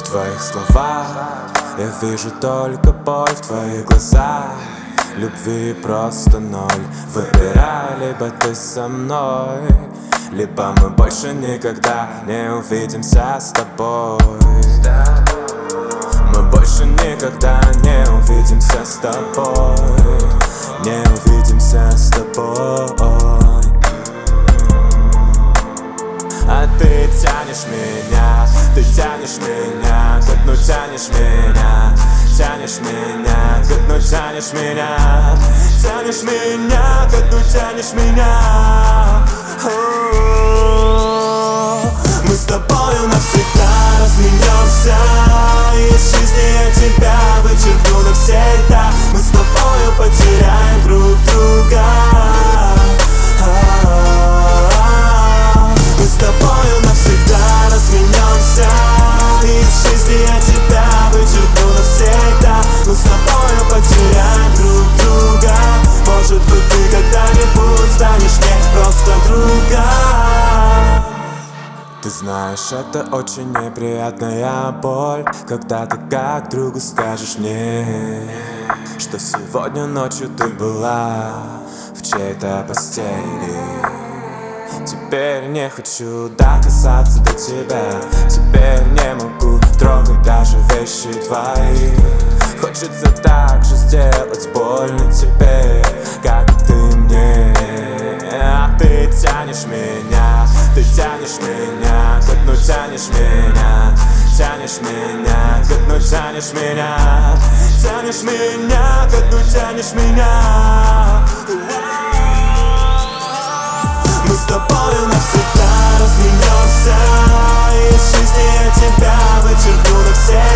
твоих словах я вижу только боль в твоих глазах. Любви просто ноль. Выбирай, либо ты со мной, либо мы больше никогда не увидимся с тобой. Мы больше никогда не увидимся с тобой. Не увидимся с тобой. А ты тянешь меня, ты тянешь меня, как ну тянешь меня. Тянешь меня, как ну тянешь меня. Тянешь меня, как ну тянешь меня. Мы с тобою навсегда разменемся. Из жизни я тебя вычеркну навсегда. Мы с тобою потеряем друг друга. Мы с тобою навсегда разменемся. Из жизни я тебя вычеркну навсегда. Мы с тобою потеряем друг друга. Может быть, ты когда-нибудь станешь мне просто другом. Ты знаешь, это очень неприятная боль, когда ты как другу скажешь мне, что сегодня ночью ты была в чьей-то постели. Теперь не хочу докасаться до тебя. Теперь не могу трогать даже вещи твои. Хочется так же сделать больно тебе, как ты мне. А ты тянешь меня, ты тянешь меня, как ну тянешь меня. Тянешь меня, как ну тянешь меня. Тянешь меня, как ну тянешь меня. Мы с тобою навсегда разменемся. Из жизни я тебя вычеркну навсегда.